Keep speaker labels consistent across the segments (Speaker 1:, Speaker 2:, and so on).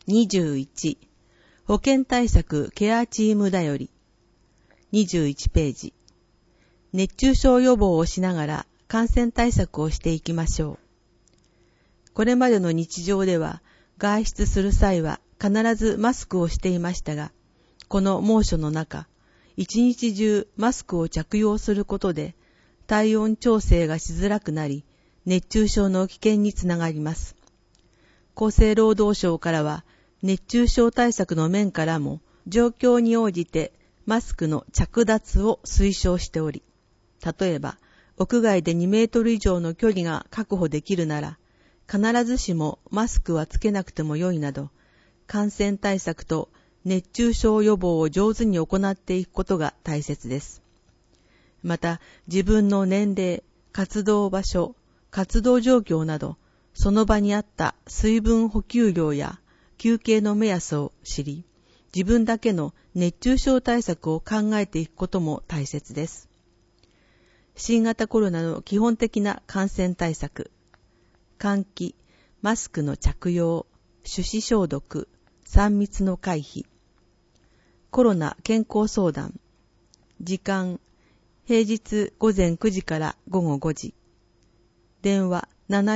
Speaker 1: 21、保健対策ケアチームだより。21ページ。熱中症予防をしながら感染対策をしていきましょう。これまでの日常では外出する際は必ずマスクをしていましたが、この猛暑の中、一日中マスクを着用することで体温調整がしづらくなり、熱中症の危険につながります。厚生労働省からは熱中症対策の面からも状況に応じてマスクの着脱を推奨しており、例えば屋外で2メートル以上の距離が確保できるなら、必ずしもマスクはつけなくてもよいなど、感染対策と熱中症予防を上手に行っていくことが大切です。また、自分の年齢、活動場所、活動状況など、その場にあった水分補給量や休憩の目安を知り、自分だけの熱中症対策を考えていくことも大切です。新型コロナの基本的な感染対策、換気、マスクの着用、手指消毒、3密の回避、コロナ健康相談、時間、平日午前9時から午後5時、電話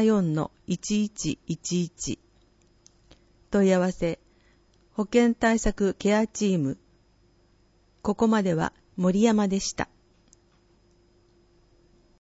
Speaker 1: 74-1111、問い合わせ、保健対策ケアチーム。ここまでは森山でした。